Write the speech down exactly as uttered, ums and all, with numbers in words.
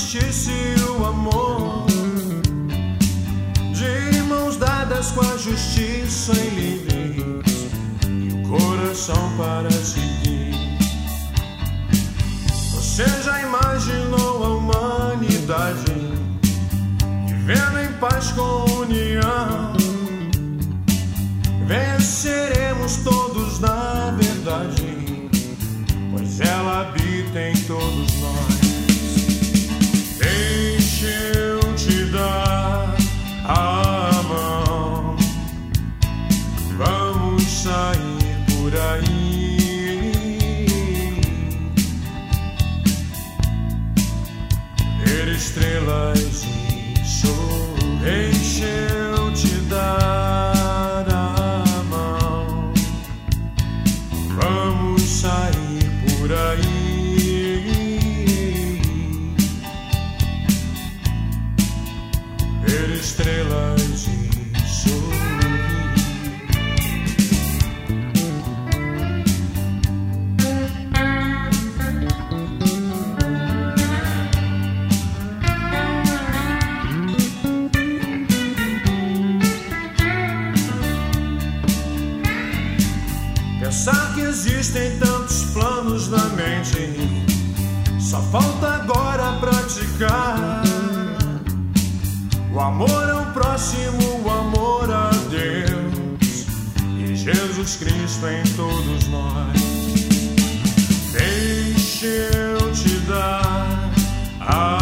justiça e o amor, de mãos dadas com a justiça e livres, e o coração para seguir. Você já imaginou a humanidade vivendo em paz com união? Venceremos todos na verdade, pois ela habita em todos nós. Deixa eu te dar a mão, vamos sair por aí, ver estrelas e sol. Deixa eu te dar a mão, vamos sair por aí, ver estrelas e sorrir. Pensar que existem tantos planos na mente, só falta agora praticar. O amor ao próximo, o amor a Deus e Jesus Cristo em todos nós. Deixa eu te dar a